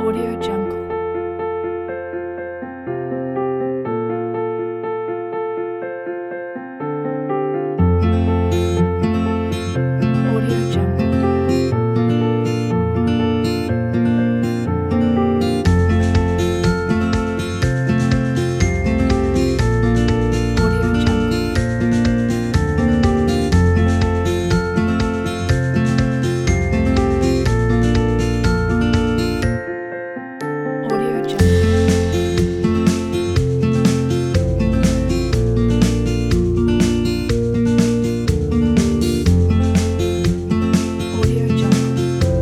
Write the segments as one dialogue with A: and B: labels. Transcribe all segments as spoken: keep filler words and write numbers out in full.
A: Audio Jungle. Audio Jungle. Audio Jungle. Audio Jungle. Audio Jungle.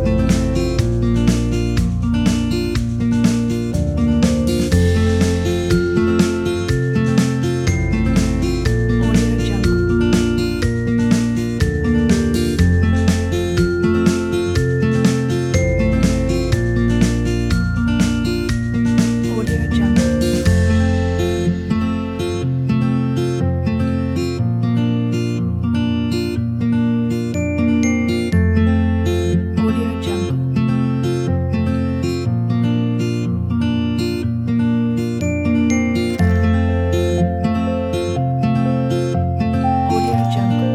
A: Audio Jungle. Audio Jungle. Audio Jungle. Audio Jungle.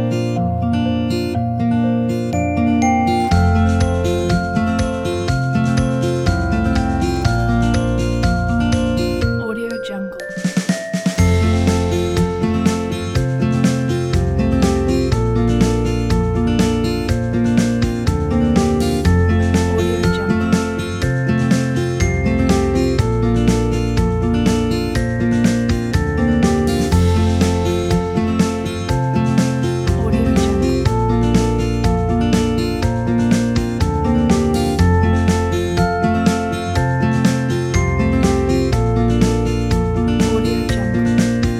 A: Audio Jungle. Audio Jungle. Audio Jungle. Audio Jungle.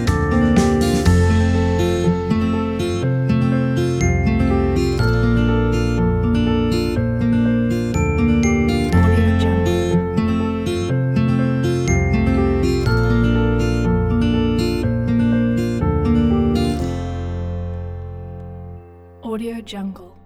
A: Audio Jungle. Audio Jungle.